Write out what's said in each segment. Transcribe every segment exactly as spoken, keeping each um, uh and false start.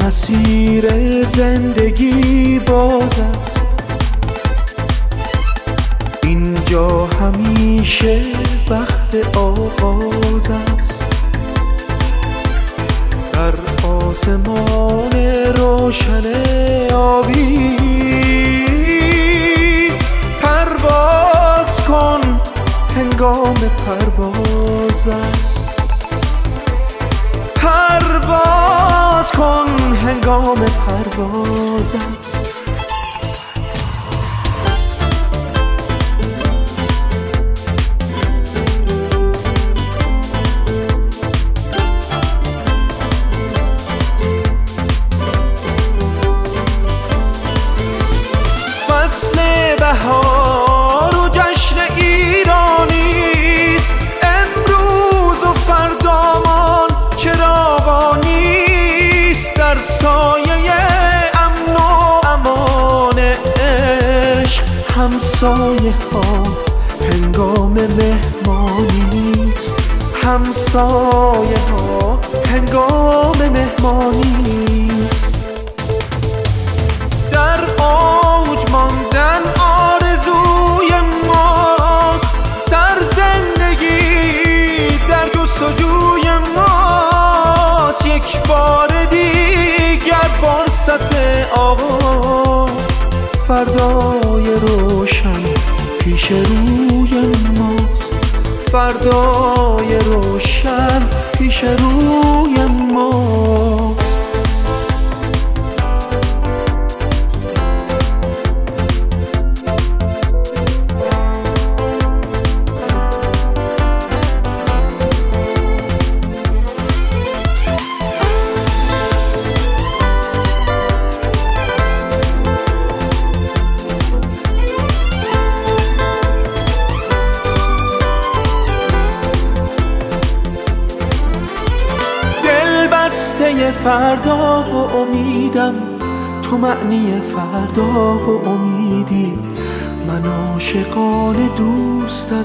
مسیر زندگی باز است، اینجا همیشه وقت آغاز است. در آسمان روشن آبی پرواز کن، هنگام پرواز است. پرواز کن، هنگام پرواز است. فصل بهار و جشن ایرانی است، امروز و فردامان چراغانی است. در سایه امن و امان عشق همسایه ها هنگام مهمانی است. همسایه ها هنگام مهمانی است. در اوج ماندن آرزوی ماست، سرزندگی در جستجوی ماست. یک بار دیگر فرصت آغاز، فردای روشن پیش روی ماست. فردای روشن پیش روی ماست. بسته فردا و امیدم، تو معنی فردا و امیدی. من عاشقانه دوستت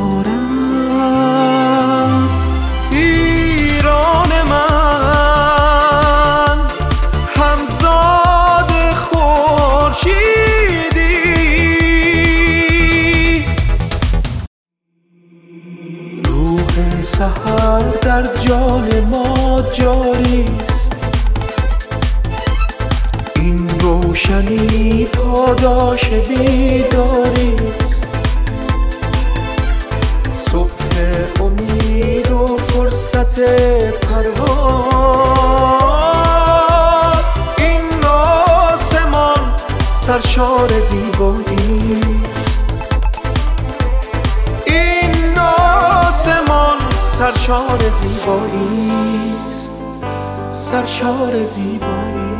دارم. ایران من همزاد خورشیدی، روح سحر در جان ما جاری است. این روشنی پاداش بیداری است. صبح امید و فرصت پرواز. این آسمان سرشار زیبایی است. این آسمان سرشار زیبایی است. سرشار زیبایی.